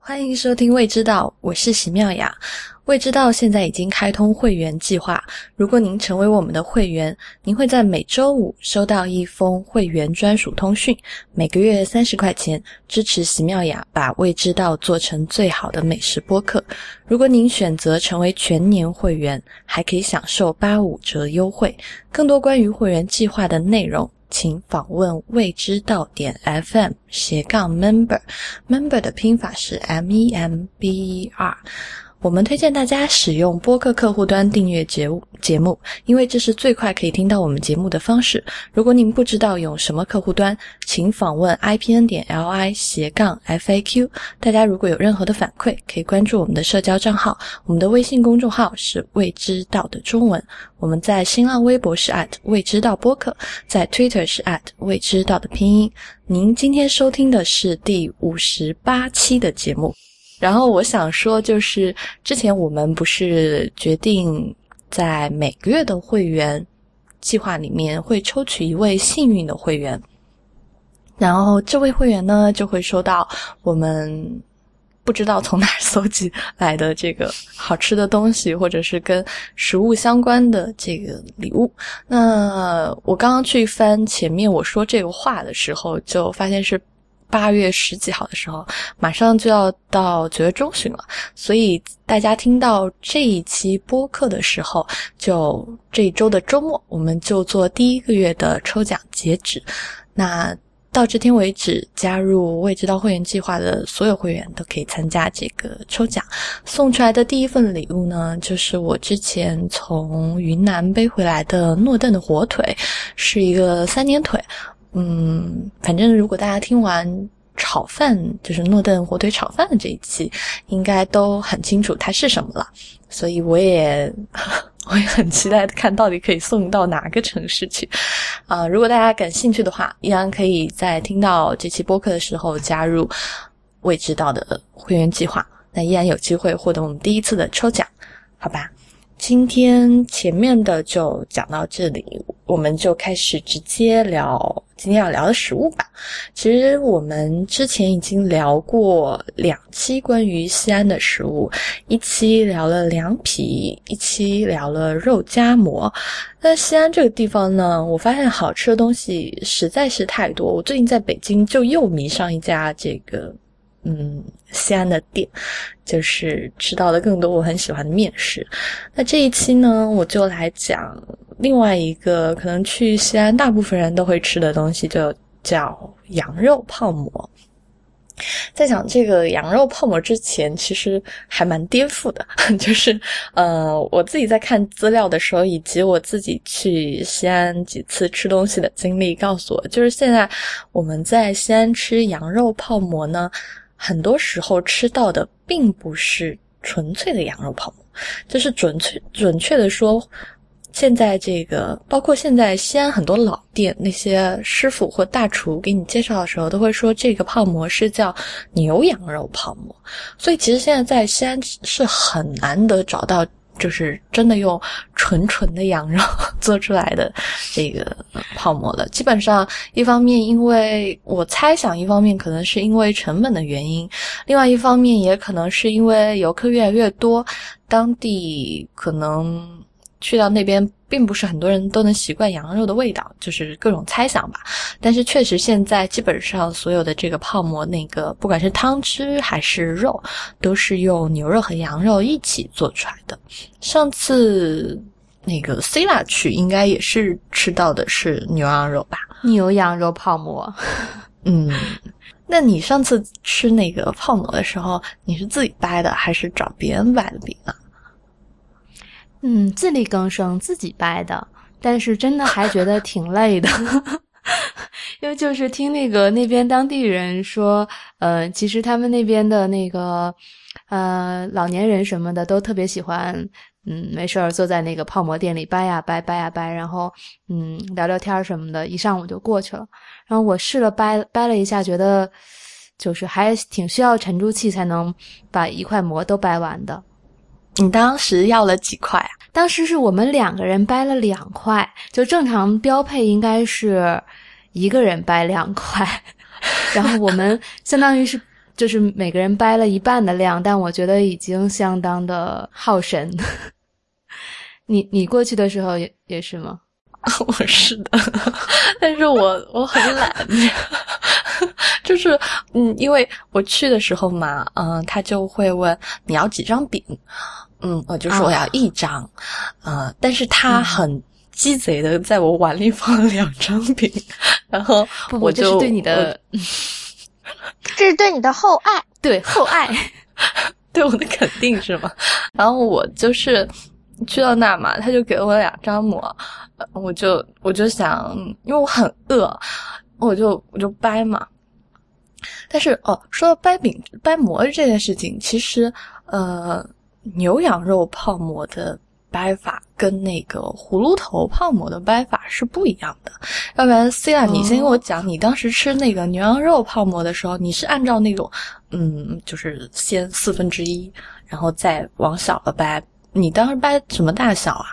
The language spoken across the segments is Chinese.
欢迎收听未知道，我是席妙雅。未知道现在已经开通会员计划，如果您成为我们的会员，您会在每周五收到一封会员专属通讯，每个月30块钱，支持席妙雅把未知道做成最好的美食播客。如果您选择成为全年会员，还可以享受85折优惠。更多关于会员计划的内容，请访问未知道.fm/member， member 的拼法是 MEMBER。我们推荐大家使用播客客户端订阅节目，因为这是最快可以听到我们节目的方式。如果您不知道用什么客户端，请访问 ipn.li/FAQ。大家如果有任何的反馈，可以关注我们的社交账号，我们的微信公众号是未知道的中文，我们在新浪微博是未知道播客，在 Twitter 是未知道的拼音。您今天收听的是第58期的节目。然后我想说，就是之前我们不是决定在每个月的会员计划里面会抽取一位幸运的会员，然后这位会员呢就会收到我们不知道从哪儿搜集来的这个好吃的东西，或者是跟食物相关的这个礼物。那我刚刚去翻前面我说这个话的时候，就发现是8月10几号的时候，马上就要到9月中旬了，所以大家听到这一期播客的时候，就这一周的周末，我们就做第一个月的抽奖截止。那到这天为止，加入未知道会员计划的所有会员都可以参加这个抽奖。送出来的第一份礼物呢，就是我之前从云南背回来的诺顿的火腿，是一个3年腿。反正如果大家听完炒饭，就是诺顿火腿炒饭的这一期，应该都很清楚它是什么了。所以我也很期待看到底可以送到哪个城市去。如果大家感兴趣的话，依然可以在听到这期播客的时候加入未知道的会员计划，那依然有机会获得我们第一次的抽奖，好吧？今天前面的就讲到这里，我们就开始直接聊今天要聊的食物吧。其实我们之前已经聊过2期关于西安的食物，一期聊了凉皮，一期聊了肉夹馍。那西安这个地方呢，我发现好吃的东西实在是太多。我最近在北京就又迷上一家这个西安的店，就是吃到了更多我很喜欢的面食。那这一期呢，我就来讲另外一个可能去西安大部分人都会吃的东西，就叫羊肉泡馍。在讲这个羊肉泡馍之前，其实还蛮颠覆的，就是我自己在看资料的时候，以及我自己去西安几次吃东西的经历告诉我，就是现在我们在西安吃羊肉泡馍呢，很多时候吃到的并不是纯粹的羊肉泡馍，就是准确的说，现在这个包括现在西安很多老店，那些师傅或大厨给你介绍的时候都会说这个泡馍是叫牛羊肉泡馍。所以其实现在在西安是很难得找到就是真的用纯的羊肉做出来的这个泡馍了。基本上一方面因为我猜想，一方面可能是因为成本的原因，另外一方面也可能是因为游客越来越多，当地可能去到那边并不是很多人都能习惯羊肉的味道，就是各种猜想吧。但是确实现在基本上所有的这个泡馍，那个不管是汤汁还是肉，都是用牛肉和羊肉一起做出来的。上次那个 Cila 去应该也是吃到的是牛羊肉吧？ 牛羊肉泡馍。 那你上次吃那个泡馍的时候，你是自己掰的还是找别人掰的饼啊？ 自力更生，自己掰的，但是真的还觉得挺累的。因为就是听那边当地人说，其实他们那边的那个老年人什么的都特别喜欢，没事儿坐在那个泡馍店里掰呀掰，掰呀掰，然后聊聊天什么的，一上午就过去了。然后我试了掰了一下，觉得就是还挺需要沉住气才能把一块馍都掰完的。 你当时要了几块啊？ 当时是我们2个人掰了2块，就正常标配应该是1个人掰2块，然后我们相当于是就是每个人掰了一半的量，但我觉得已经相当的耗神。你过去的时候也是吗？ 我是的，但是我很懒，就是因为我去的时候嘛，他就会问你要几张饼，我就说我要1张，但是他很鸡贼的在我碗里放了2张饼，然后我就这是对你的， 这是对你的厚爱， 对厚爱， 对我的肯定是吗？然后我就是去到那嘛，他就给了我2张馍，我就想，因为我很饿，我就掰嘛。但是说到掰馍这件事情，其实牛羊肉泡馍的掰法跟那个葫芦头泡馍的掰法是不一样的。要不然 Celia 你先跟我讲，你当时吃那个牛羊肉泡馍的时候，你是按照那种就是先1/4，然后再往小了掰，你当时掰什么大小啊？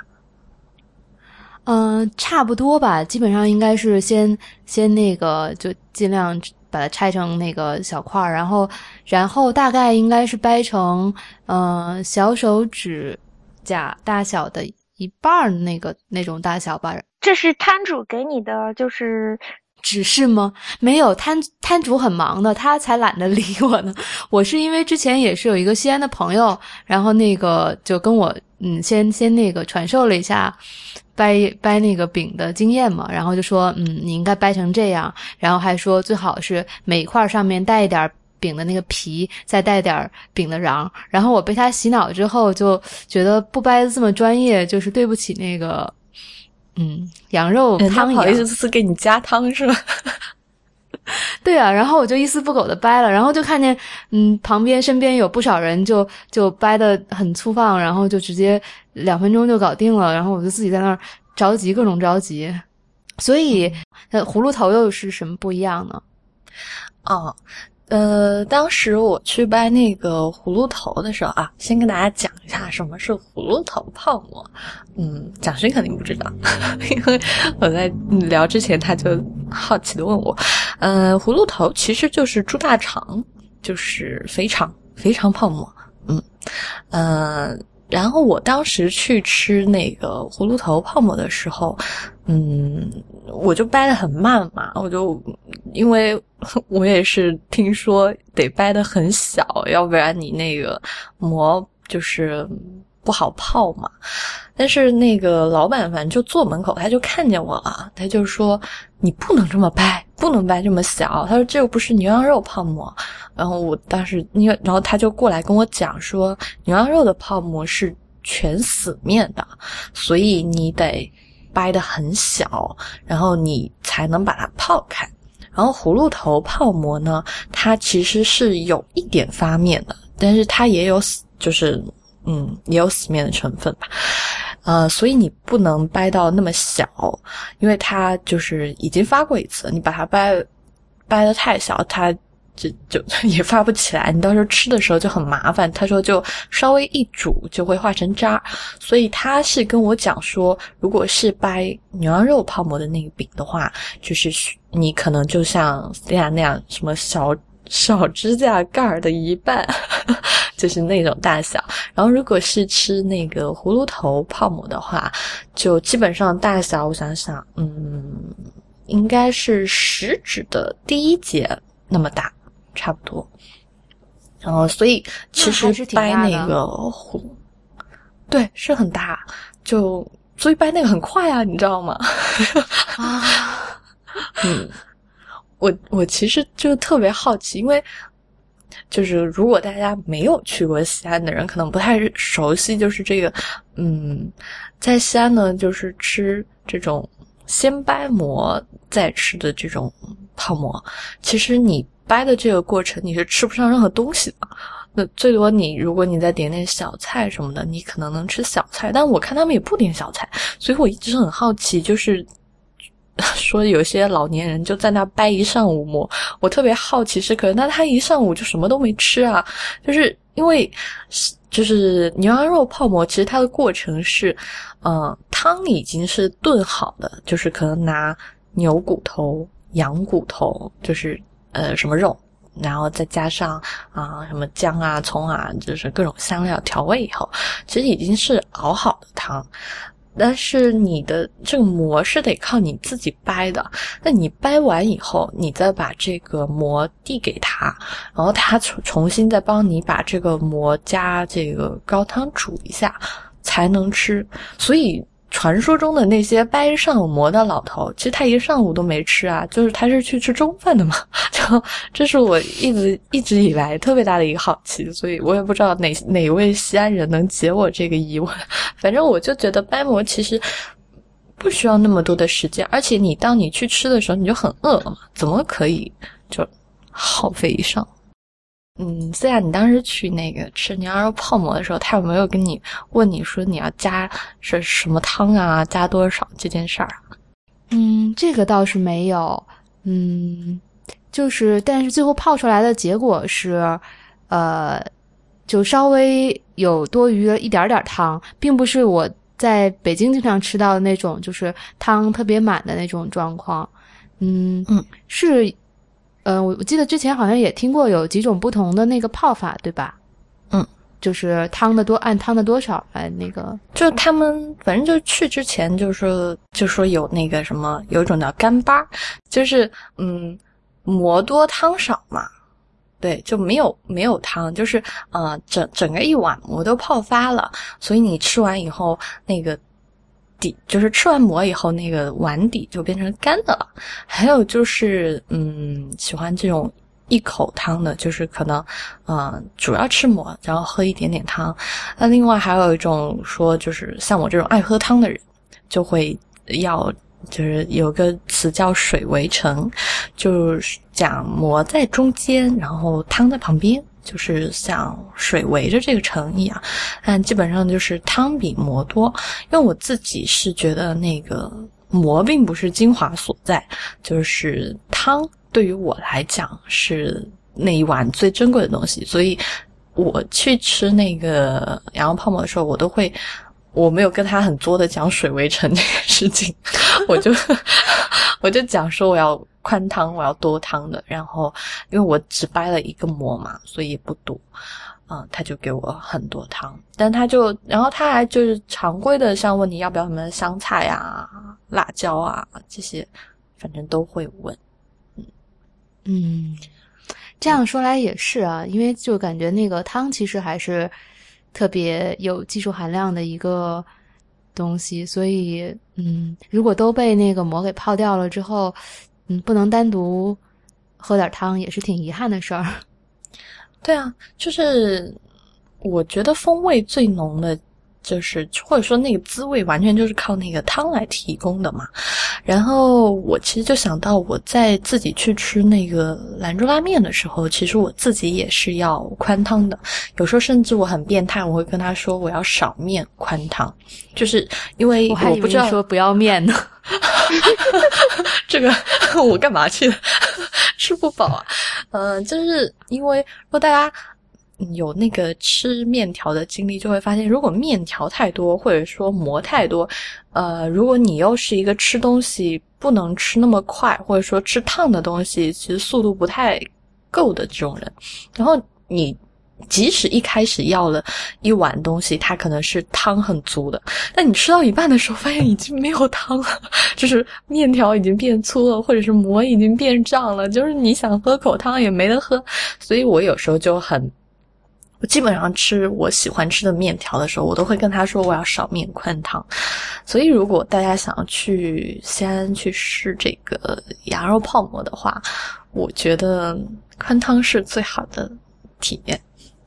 差不多吧，基本上应该是先那个就尽量把它拆成那个小块儿，然后大概应该是掰成小手指甲大小的1半那种大小吧。 这是摊主给你的就是指示吗？没有，摊主很忙的，他才懒得理我呢。我是因为之前也是有一个西安的朋友，然后那个就跟我先那个传授了一下掰那个饼的经验嘛，然后就说你应该掰成这样，然后还说最好是每一块上面带一点饼的那个皮，再带点饼的瓤。然后我被他洗脑之后，就觉得不掰的这么专业，就是对不起那个羊肉汤一样。 不好意思给你加汤是吧？ 对啊，然后我就一丝不苟的掰了，然后就看见身边有不少人就掰得很粗放，然后就直接2分钟就搞定了，然后我就自己在那儿着急，各种着急。所以葫芦头又是什么不一样呢？ 当时我去掰那个葫芦头的时候啊，先跟大家讲一下什么是葫芦头泡馍。蒋勋肯定不知道，因为我在聊之前他就好奇的问我，葫芦头其实就是猪大肠，就是肥肠泡馍。然后我当时去吃那个葫芦头泡馍的时候，我就掰得很慢嘛，因为我也是听说得掰得很小，要不然你那个馍就是不好泡嘛。但是那个老板反正就坐门口，他就看见我了，他就说你不能这么掰，不能掰这么小，他说这又不是牛羊肉泡馍。然后我当时然后他就过来跟我讲说，牛羊肉的泡馍是全死面的，所以你得掰得很小，然后你才能把它泡开。然后葫芦头泡馍呢，它其实是有一点发面的，但是它也有也有死面的成分吧。所以你不能掰到那么小，因为它就是已经发过一次，你把它掰得太小，它就也发不起来，你到时候吃的时候就很麻烦。他说就稍微一煮就会化成渣，所以他是跟我讲说，如果是掰牛羊肉泡馍的那个饼的话，就是你可能就像那样什么小指甲盖的1半，就是那种大小。然后如果是吃那个葫芦头泡馍的话，就基本上大小我想想，应该是食指的第1节那么大差不多。然后所以其实掰那个对，是很大，所以掰那个很快啊，你知道吗？我其实就特别好奇，因为就是如果大家没有去过西安的人，可能不太熟悉，就是这个在西安呢，就是吃这种先掰馍再吃的这种泡馍，其实你掰的这个过程你是吃不上任何东西的。那最多如果你再点点小菜什么的，你可能能吃小菜，但我看他们也不点小菜，所以我一直很好奇，就是说有些老年人就在那掰一上午馍，我特别好奇是可能那他一上午就什么都没吃啊，就是因为就是牛羊肉泡馍，其实它的过程是汤已经是炖好的，就是可能拿牛骨头、羊骨头，就是什么肉， 然后再加上什么姜啊、葱啊，就是各种香料调味以后，其实已经是熬好的汤。但是你的这个馍是得靠你自己掰的，那你掰完以后，你再把这个馍递给他，然后他重新再帮你把这个馍加这个高汤煮一下才能吃。所以传说中的那些掰上馍的老头，其实他一上午都没吃啊，就是他是去吃中饭的嘛。就这是我一直以来特别大的一个好奇，所以我也不知道哪位西安人能解我这个疑问。反正我就觉得掰馍其实不需要那么多的时间，而且当你去吃的时候你就很饿了嘛，怎么可以就耗费一上？虽然你当时去那个吃牛羊肉泡馍的时候，他有没有跟你问你说你要加是什么汤啊，加多少这件事儿啊？ 这个倒是没有。但是最后泡出来的结果是，就稍微有多余了一点点汤，并不是我在北京经常吃到的那种，就是汤特别满的那种状况。是。我记得之前好像也听过有几种不同的那个泡法，对吧？就是按汤的多少来那个。 就他们反正就去之前就说有那个什么，有一种叫干巴，就是馍多汤少嘛。对，就没有汤，就是整个一碗馍都泡发了，所以你吃完以后那个底，就是吃完馍以后那个碗底就变成干的了。还有就是喜欢这种一口汤的，就是可能主要吃馍然后喝一点点汤。那另外还有一种说，就是像我这种爱喝汤的人就会就是有个词叫水围城，就是讲馍在中间然后汤在旁边，就是像水围着这个城一样。但基本上就是汤比馍多，因为我自己是觉得那个馍并不是精华所在，就是汤对于我来讲是那一碗最珍贵的东西。所以我去吃那个羊肉泡馍的时候，我没有跟他很作的讲水围城这个事情，我就讲说我要宽汤，我要多汤的。然后因为我只掰了一个馍嘛，所以也不多，他就给我很多汤。但然后他还就是常规的，像问你要不要什么香菜啊、辣椒啊这些，反正都会问。 这样说来也是啊，因为就感觉那个汤其实还是特别有技术含量的一个东西，所以如果都被那个馍给泡掉了之后，不能单独喝点汤也是挺遗憾的事儿。 对啊，就是我觉得风味最浓的就是或者说那个滋味完全就是靠那个汤来提供的嘛。然后我其实就想到我在自己去吃那个兰州拉面的时候，其实我自己也是要宽汤的。有时候甚至我很变态，我会跟他说我要少面宽汤，就是因为我还以为不知道你说不要面呢。 这个我干嘛去吃不饱啊。就是因为如果大家有那个吃面条的经历，就会发现如果面条太多或者说馍太多，如果你又是一个吃东西不能吃那么快，或者说吃烫的东西其实速度不太够的这种人，然后你即使一开始要了一碗东西，它可能是汤很足的，但你吃到一半的时候发现已经没有汤了，就是面条已经变粗了，或者是馍已经变胀了，就是你想喝口汤也没得喝。所以我有时候就我基本上吃我喜欢吃的面条的时候，我都会跟他说我要少面宽汤。所以如果大家想要去西安去试这个羊肉泡馍的话，我觉得宽汤是最好的体验。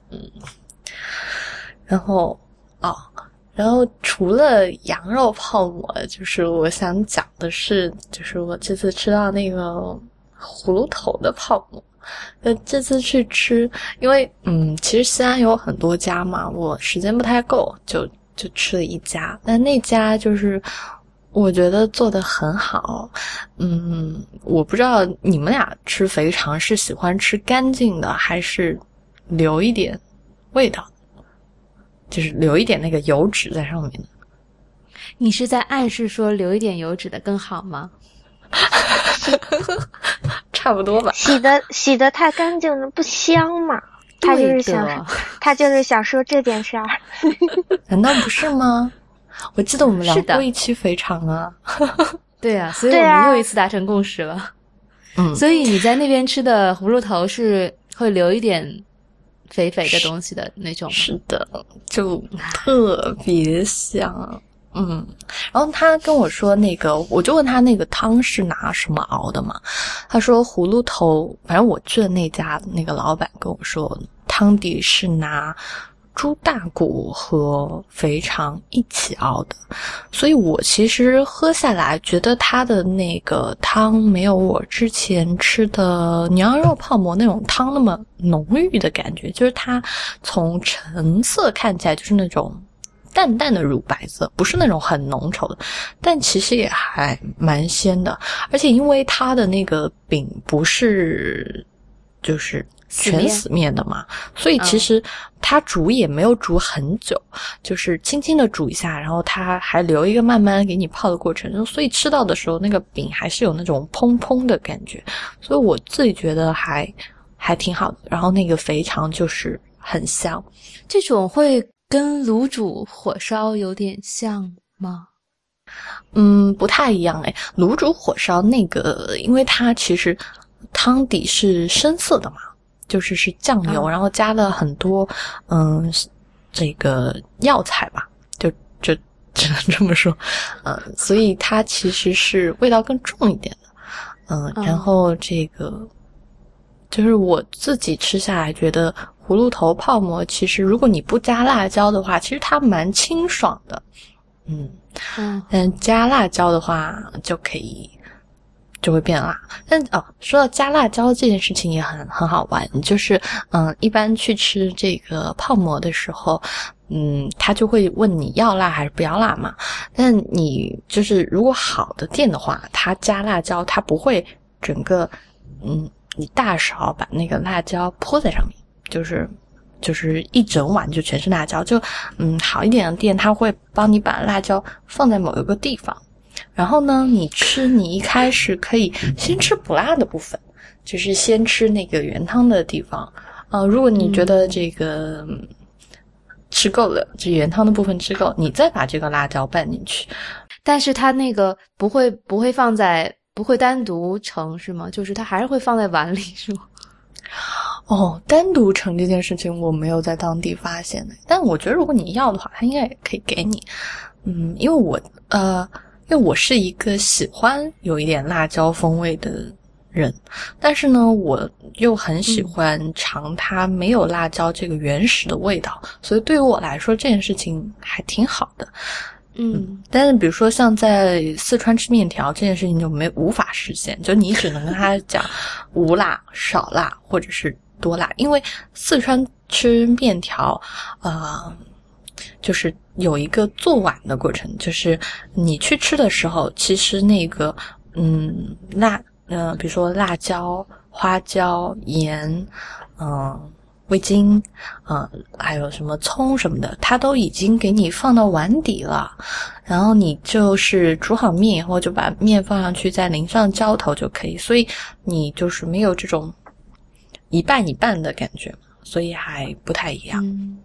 然后除了羊肉泡馍，就是我想讲的是，就是我这次吃到那个葫芦头的泡馍。这次去吃，因为其实西安有很多家嘛，我时间不太够，就吃了一家，但那家就是我觉得做得很好。我不知道你们俩吃肥肠是喜欢吃干净的，还是留一点味道，就是留一点那个油脂在上面的。 你是在暗示说留一点油脂的更好吗？ 差不多吧。 洗得太干净了不香嘛。他就是想说这件事儿。 难道不是吗？我记得我们聊过一期肥肠啊。 对啊，所以我们又一次达成共识了。所以你在那边吃的葫芦头是会留一点肥肥的东西的那种。 是的，就特别香。然后他跟我说那个，我就问他那个汤是拿什么熬的嘛？他说葫芦头，反正我去的那家那个老板跟我说，汤底是拿猪大骨和肥肠一起熬的，所以我其实喝下来觉得它的那个汤没有我之前吃的牛羊肉泡馍那种汤那么浓郁的感觉，就是它从成色看起来就是那种淡淡的乳白色，不是那种很浓稠的，但其实也还蛮鲜的。而且因为它的那个饼不是就是全死面的嘛，所以其实它煮也没有煮很久，就是轻轻的煮一下，然后它还留一个慢慢给你泡的过程，所以吃到的时候那个饼还是有那种蓬蓬的感觉，所以我自己觉得还挺好的。然后那个肥肠就是很香。 这种会跟卤煮火烧有点像吗？ 不太一样诶。卤煮火烧那个，因为它其实汤底是深色的嘛，就是酱油，然后加了很多这个药材吧，就只能这么说。所以它其实是味道更重一点的。然后这个就是我自己吃下来觉得葫芦头泡馍其实如果你不加辣椒的话，其实它蛮清爽的。但加辣椒的话就会变辣。但说到加辣椒这件事情也很好玩，就是一般去吃这个泡馍的时候，他就会问你要辣还是不要辣嘛。但你就是如果好的店的话，他加辣椒他不会整个你大勺把那个辣椒泼在上面，就是一整碗就全是辣椒。就好一点的店他会帮你把辣椒放在某一个地方，然后呢你一开始可以先吃不辣的部分，就是先吃那个原汤的地方。如果你觉得这个吃够了，这原汤的部分吃够，你再把这个辣椒拌进去。 但是它那个不会放在，不会单独盛是吗？就是它还是会放在碗里是吗？ 单独盛这件事情我没有在当地发现的，但我觉得如果你要的话，它应该也可以给你。因为我是一个喜欢有一点辣椒风味的人，但是呢我又很喜欢尝它没有辣椒这个原始的味道，所以对于我来说这件事情还挺好的。但是比如说像在四川吃面条这件事情就无法实现，就你只能跟他讲无辣、少辣或者是多辣。因为四川吃面条就是有一个做碗的过程，就是你去吃的时候，其实那个比如说辣椒、花椒、盐味精还有什么葱什么的，它都已经给你放到碗底了，然后你就是煮好面以后就把面放上去，再淋上浇头就可以，所以你就是没有这种一半一半的感觉，所以还不太一样。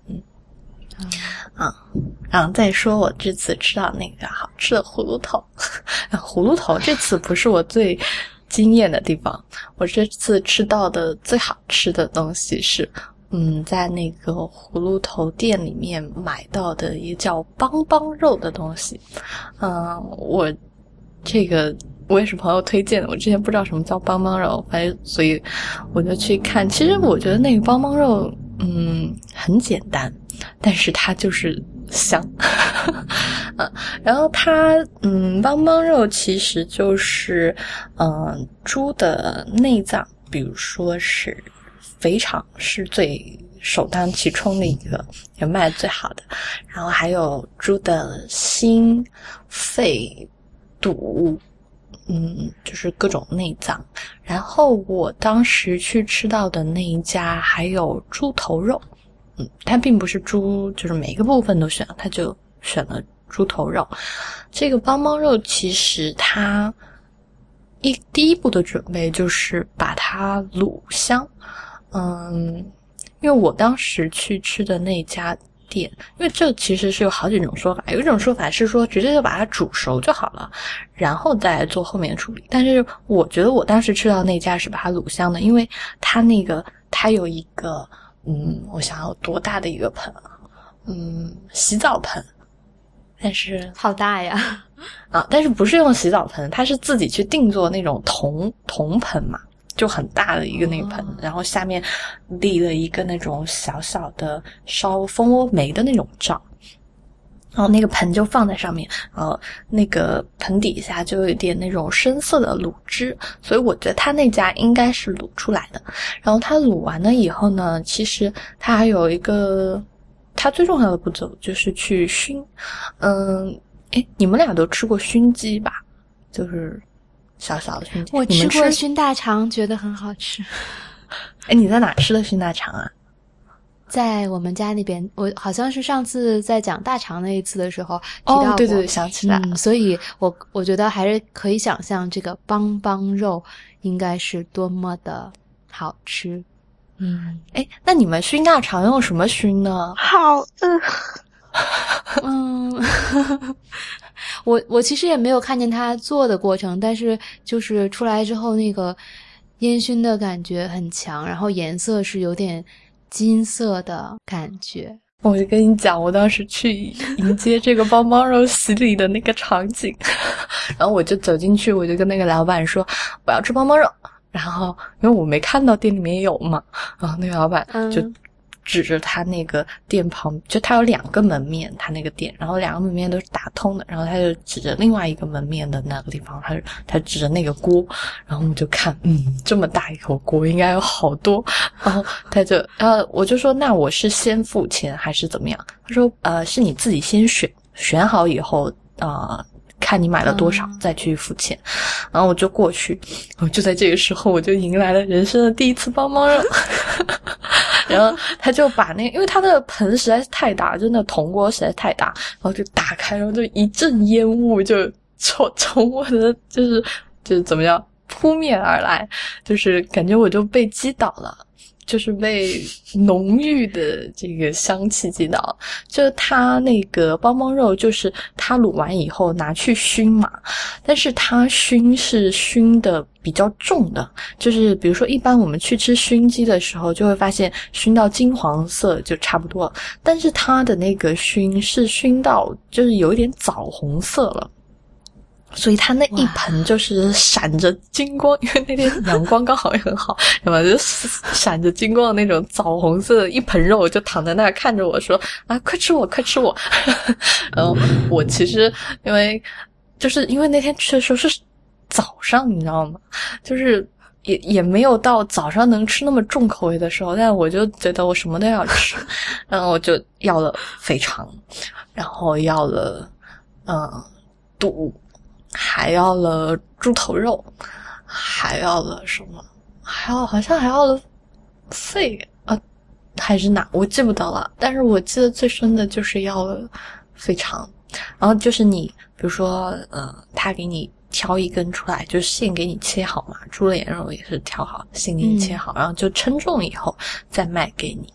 然后再说我这次吃到那个好吃的葫芦头。葫芦头这次不是我最惊艳的地方，我这次吃到的最好吃的东西是在那个葫芦头店里面买到的一个叫邦邦肉的东西。我也是朋友推荐的，我之前不知道什么叫邦邦肉，反正所以我就去看。其实我觉得那个邦邦肉很简单，但是它就是香。然后它邦邦肉其实就是猪的内脏，比如说是肥肠是最首当其冲的一个，也卖最好的，然后还有猪的心、肺、肚，就是各种内脏。然后我当时去吃到的那一家还有猪头肉，它并不是猪，就是每个部分都选了，它就选了猪头肉。这个邦邦肉其实它第一步的准备就是把它卤香。因为我当时去吃的那家店，因为这其实是有好几种说法，有一种说法是说直接就把它煮熟就好了，然后再做后面的处理。但是我觉得我当时吃到那家是把它卤香的，因为它有一个我想要多大的一个盆啊？洗澡盆，但是好大呀！ 但是不是用洗澡盆，它是自己去定做那种铜盆嘛。就很大的一个那个盆，然后下面立了一个那种小小的烧蜂窝煤的那种灶，然后那个盆就放在上面，那个盆底下就有一点那种深色的卤汁，所以我觉得他那家应该是卤出来的。然后他卤完了以后呢，其实他还有一个他最重要的步骤就是去熏。你们俩都吃过熏鸡吧？就是小小的熏鸡。 我吃过熏大肠，觉得很好吃。 你在哪吃的熏大肠啊？ 在我们家那边，我好像是上次在讲大肠那一次的时候提到过。 对，想起来了。 所以我觉得还是可以想象这个邦邦肉应该是多么的好吃。 那你们熏大肠用什么熏呢？ 好饿。 我其实也没有看见他做的过程，但是就是出来之后那个烟熏的感觉很强，然后颜色是有点金色的感觉。 我就跟你讲，我当时去迎接这个邦邦肉洗礼的那个场景，然后我就走进去，我就跟那个老板说我要吃邦邦肉，然后因为我没看到店里面有嘛，然后那个老板就指着他那个店旁，就他有2个门面，他那个店，然后2个门面都是打通的，然后他就指着另外一个门面的那个地方，他指着那个锅，然后我们就看，这么大一口锅应该有好多，然后我就说那我是先付钱还是怎么样？他说是你自己先选好以后看你买了多少再去付钱。然后我就过去，就在这个时候我就迎来了人生的第一次邦邦肉。然后他就把因为他的盆实在是太大，就那铜锅实在太大，然后就打开，然后就一阵烟雾就从我的就是怎么样扑面而来，就是感觉我就被击倒了，就是被浓郁的这个香气击倒。就它那个邦邦肉，就是它卤完以后拿去熏嘛，但是它熏是熏的比较重的，就是比如说一般我们去吃熏鸡的时候就会发现熏到金黄色就差不多了，但是它的那个熏是熏到就是有一点枣红色了，所以它那一盆就是闪着金光，因为那天阳光刚好也很好，对吧？就闪着金光的那种枣红色的一盆肉，就躺在那儿看着我说快吃我快吃我。然后我其实因为那天去的时候是早上，你知道吗？就是也没有到早上能吃那么重口味的时候，但我就觉得我什么都要吃，然后我就要了肥肠，然后要了肚，还要了猪头肉，还要了什么？好像还要了肺还是哪？我记不得了。但是我记得最深的就是要了肥肠，然后就是你比如说他给你挑一根出来，就是现给你切好嘛，猪脸肉也是挑好，现给你切好，然后就称重以后再卖给你。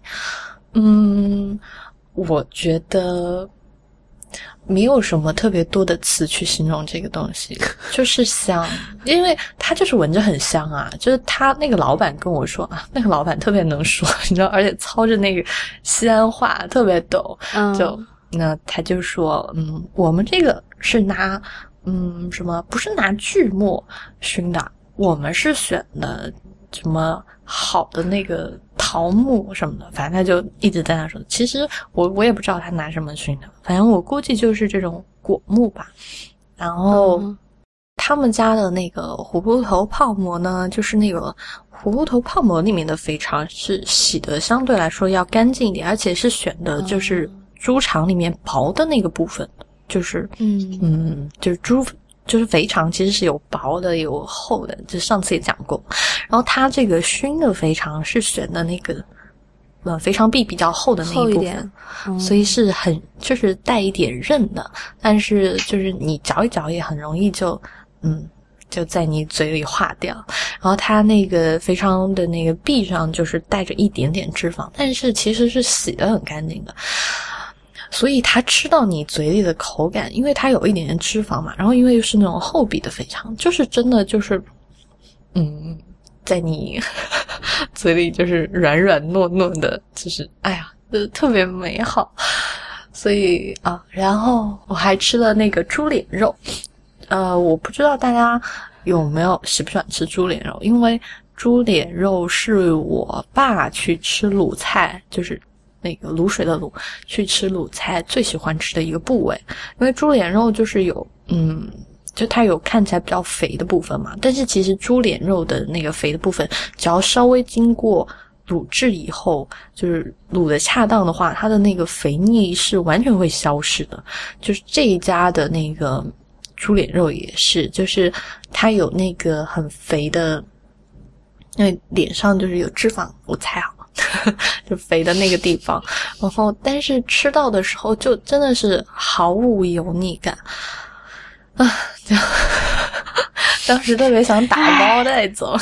我觉得没有什么特别多的词去形容这个东西，就是香，因为它就是闻着很香啊。就是他那个老板跟我说那个老板特别能说，你知道，而且操着那个西安话特别逗，那他就说我们这个是拿什么不是拿锯末熏的，我们是选的什么好的那个桃木什么的，反正他就一直在那说。其实我也不知道他拿什么熏的，反正我估计就是这种果木吧。然后他们家的那个葫芦头泡馍呢，就是那个葫芦头泡馍里面的肥肠是洗的相对来说要干净一点，而且是选的就是猪肠里面薄的那个部分，就是就是肥肠其实是有薄的有厚的，就上次也讲过。然后它这个熏的肥肠是选的那个肥肠壁比较厚的那一部分，所以是就是带一点韧的，但是就是你嚼一嚼也很容易就就在你嘴里化掉，然后它那个肥肠的那个壁上就是带着一点点脂肪，但是其实是洗得很干净的，所以它吃到你嘴里的口感，因为它有一点点脂肪嘛，然后因为又是那种厚壁的肥肠，就是真的就是在你嘴里就是软软糯糯的，就是哎呀特别美好。所以然后我还吃了那个猪脸肉，我不知道大家有没有喜不喜欢吃猪脸肉，因为猪脸肉是我爸去吃鲁菜，就是那个卤水的卤，去吃鲁菜最喜欢吃的一个部位。因为猪脸肉就是有就它有看起来比较肥的部分嘛，但是其实猪脸肉的那个肥的部分只要稍微经过卤制以后，就是卤的恰当的话，它的那个肥腻是完全会消失的。就是这一家的那个猪脸肉也是，就是它有那个很肥的，因为脸上就是有脂肪，我猜就肥的那个地方，然后但是吃到的时候就真的是毫无油腻感就当时特别想打包带走。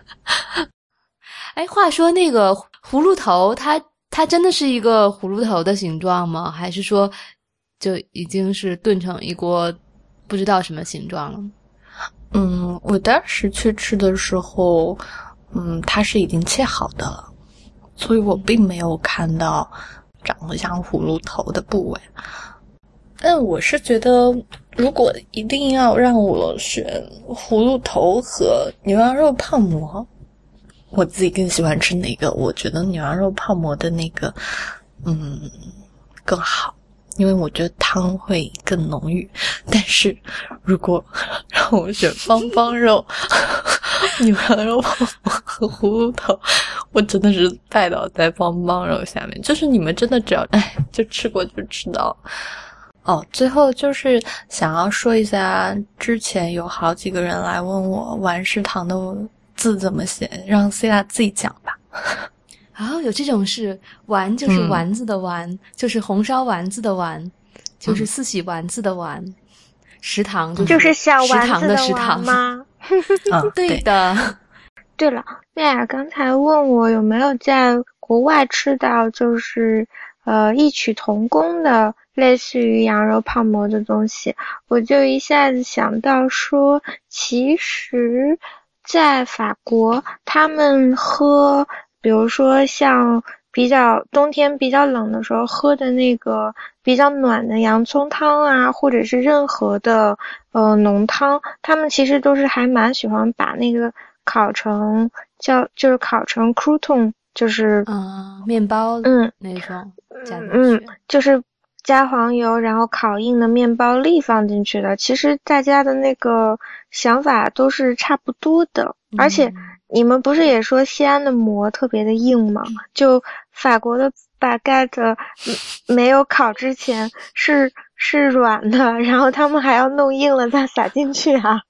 哎，话说那个葫芦头，它真的是一个葫芦头的形状吗？还是说就已经是炖成一锅不知道什么形状了？ 我当时去吃的时候，它是已经切好的了，所以我并没有看到长得像葫芦头的部位。但我是觉得，如果一定要让我选葫芦头和牛羊肉泡馍，我自己更喜欢吃哪个？我觉得牛羊肉泡馍的那个更好，因为我觉得汤会更浓郁。但是如果让我选方方肉牛羊肉泡馍和葫芦头，我真的是拜倒在方方肉下面。就是你们真的只要就吃过就知道。最后就是想要说一下，之前有好几个人来问我丸食堂的字怎么写，让 Sila 自己讲吧。 有这种事，丸就是丸子的丸，就是红烧丸子的丸，就是四喜丸子的丸，食堂就是小丸子的食堂吗？ 对的。 对了，麦尔刚才问我有没有在国外吃到就是异曲同工的类似于羊肉泡馍的东西，我就一下子想到说，其实在法国他们喝比如说像冬天比较冷的时候喝的那个比较暖的洋葱汤啊，或者是任何的浓汤，他们其实都是还蛮喜欢把那个烤成就是烤成 crouton， 就是面包那种加进去就是加黄油然后烤硬的面包粒放进去的。其实大家的那个想法都是差不多的，而且你们不是也说西安的馍特别的硬吗？就法国的baguette没有烤之前是软的，然后他们还要弄硬了再撒进去啊。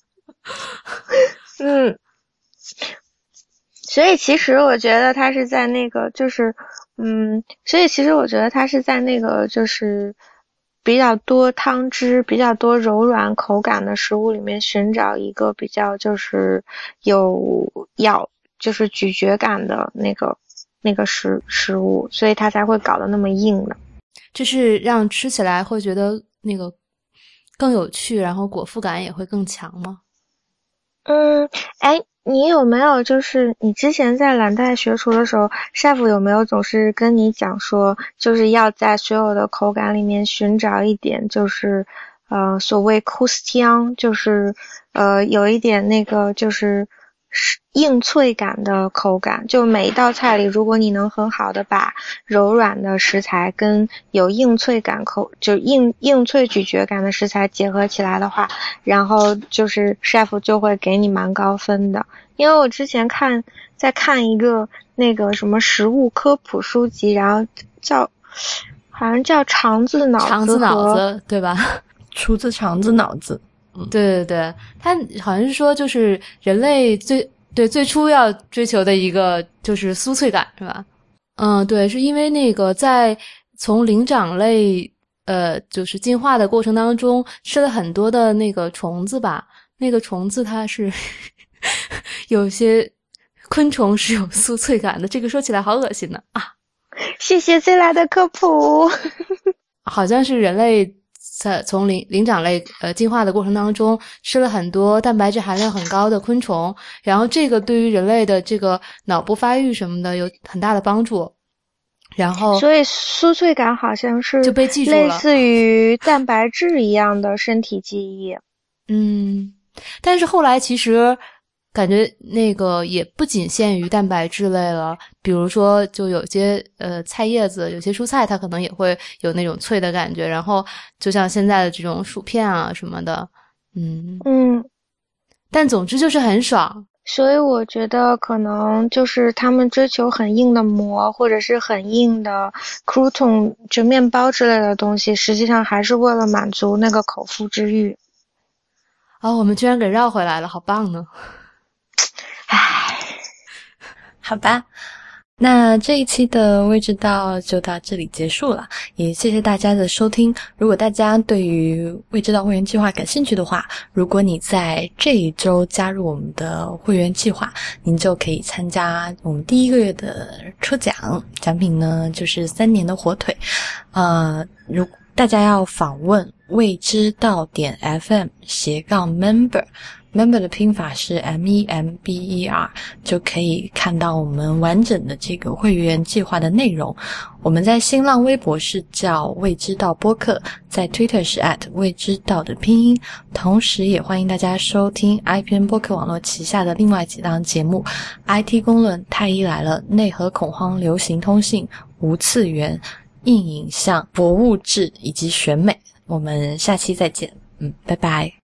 所以其实我觉得它是在那个就是就是比较多汤汁比较多柔软口感的食物里面寻找一个比较就是有就是咀嚼感的那个食物，所以它才会搞得那么硬的， 就是让吃起来会觉得那个更有趣，然后果腹感也会更强吗？ 你有没有就是你之前在蓝带学厨的时候，chef有没有总是跟你讲说，就是要在所有的口感里面寻找一点就是所谓 croustillant， 就是有一点那个就是硬脆感的口感，就每一道菜里如果你能很好的把柔软的食材跟有硬脆感就硬脆咀嚼感的食材结合起来的话，然后就是 chef 就会给你蛮高分的。因为我之前在看一个那个什么食物科普书籍，然后好像叫肠子脑子对吧？ 出自肠子脑子。 对，他好像是说就是人类最初要追求的一个就是酥脆感，是吧？对，是因为那个在从灵长类就是进化的过程当中吃了很多的那个虫子吧， 那个虫子它是有些昆虫是有酥脆感的，这个说起来好恶心呢啊！ 谢谢 Z 来的科普。 好像是人类从灵长类进化的过程当中吃了很多蛋白质含量很高的昆虫，然后这个对于人类的这个脑部发育什么的有很大的帮助。然后所以酥脆感好像是就被记住了， 类似于蛋白质一样的身体记忆。 但是后来其实感觉那个也不仅限于蛋白质类了，比如说就有些菜叶子，有些蔬菜它可能也会有那种脆的感觉，然后就像现在的这种薯片啊什么的，但总之就是很爽。 所以我觉得可能就是他们追求很硬的膜或者是很硬的 crouton 就面包之类的东西，实际上还是为了满足那个口腹之欲。 我们居然给绕回来了，好棒呢。 好吧，那这一期的未知道就到这里结束了，也谢谢大家的收听。如果大家对于未知道会员计划感兴趣的话，如果你在这一周加入我们的会员计划，您就可以参加我们第1个月的抽奖，奖品呢就是3年的火腿。如果大家要访问未知道FM/member 的拼法是 MEMBER， 就可以看到我们完整的这个会员计划的内容。我们在新浪微博是叫未知道播客，在 Twitter 是未知道的拼音，同时也欢迎大家收听 IPN 播客网络旗下的另外几档节目 IT 公论、太医来了、内核恐慌、流行通信、无次元、硬影像、博物志以及选美。我们下期再见，拜拜。